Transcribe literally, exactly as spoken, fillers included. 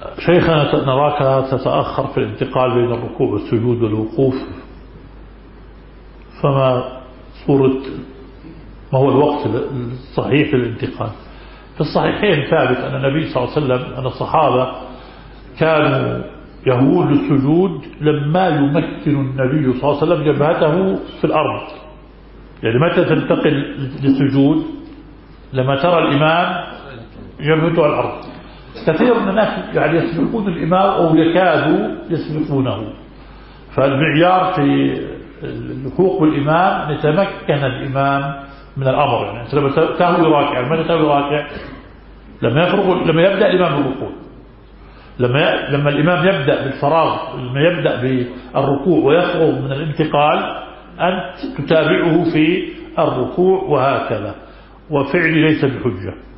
شيخنا نراك تتأخر في الانتقال بين الركوع والسجود والوقوف، فما صورة ما هو الوقت الصحيح للانتقال؟ في الصحيحين ثابت أن النبي صلى الله عليه وسلم أن الصحابة كانوا يهوون للسجود لما يمكن النبي صلى الله عليه وسلم جبهته في الأرض. يعني متى تنتقل للسجود؟ لما ترى الإمام جبهته على الأرض. كثير من الناس يعني يسبقون الإمام أو يكادوا يسبقونه، فالمعيار في الحقوق بالإمام يتمكن الإمام من الأمر. يعني أنت لما تهوي راكع، لما تهوي راكع لما يفرغ، لما يبدأ الإمام بالركوع، لما لما الإمام يبدأ بالفراغ، لما يبدأ بالركوع ويفرغ من الانتقال، أنت تتابعه في الركوع وهكذا. وفعلي ليس بحجة.